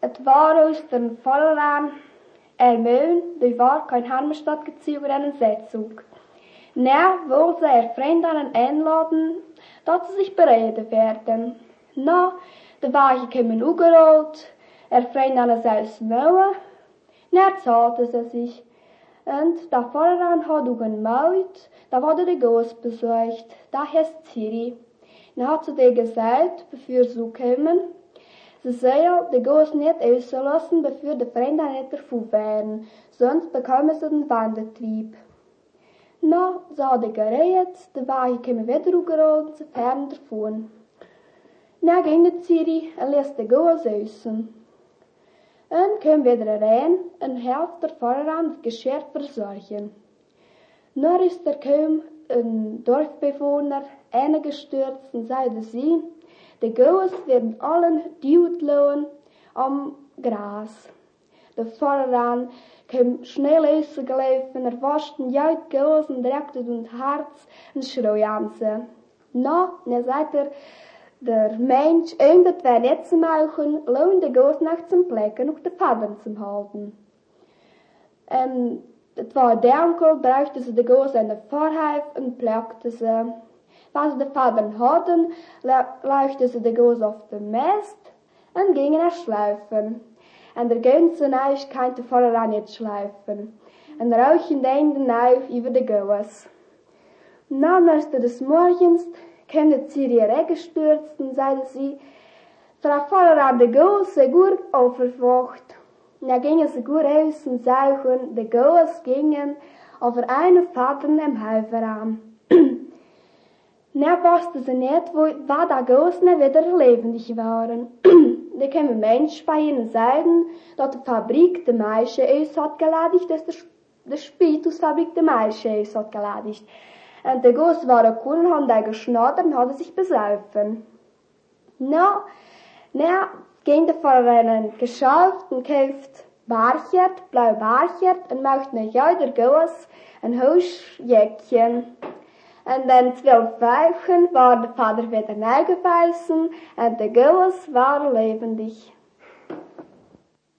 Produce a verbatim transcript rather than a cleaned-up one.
Het war aus den Vorran ermögen, die war kein Heimatstadt gezogen einen Setzug. Na, wollte er Freundinnen einladen, dass sie sich bereden werden. Na, da war ich gekommen ugerollt, er Freundinnen selbst nahe, na, zahlte sie sich. Und da Vorran hat auch ein Maut, da wurde der Ghost besucht, da heißt Ziri. Na hat sie dir gesagt, bevor sie kommen, sie soll den Ghost nicht auslassen, bevor die Freunde nicht davon wären, sonst bekommen sie den Wandertrieb. Na, so hat er geredet, der Wagen kam wieder aufgerollt und sie fahren davon. Na ging der Ziri und ließ den Ghost raus. Und kam wieder rein und half der Voran das Geschirr versorgen. Nur ist er kaum ein Dorfbewohner eingestürzt und sagte sie, die Ghost werden allen Duutlohen am Gras. Der Voran kam schnell rausgelaufen, er waschte ja die Ghost und drückte und Herz und schrie an sie. Na, dann sagt er, der Mensch, um das wir nicht zu machen, lohnt die Ghost nach zum Plecken und die Fadern zu halten. Ähm, het war der Onkel, brachte sie die Ghost an der Vorhaif und pleckte sie. Als sie die Fadern hatten, legte sie die Ghost auf den Mast und gingen er schleifen. Und der ganze Nacht konnte vorher nicht schleifen. Und rauchen den Nacht über die Ghost. Dann, als des Morgens, kam die Ziri reingestürzt und sagte sie, Frau Vorrat, die Ghost sei gut aufgewacht. Und dann gingen sie gut raus und saugen, die Ghost gingen auf einen Vater im Häufer an. Dann wussten sie nicht, wo, war der Ghost nicht wieder lebendig waren. Da kamen Menschen bei ihnen und sagten, dass die Fabrik die Maische aus hat geladigt, dass der, der Spätusfabrik die Maische aus hat geladigt. Und der Ghost war cool und hat da geschnattert und hat sich besaufen. Na, na, ging der Pfarrer in ein Geschäft und kauft Barchert, blau Barchert und macht nach jeder Ghost ein Hausjäckchen. Und dann zwölf Wochen war der Vater wieder neugeweißen und der Ghost war lebendig.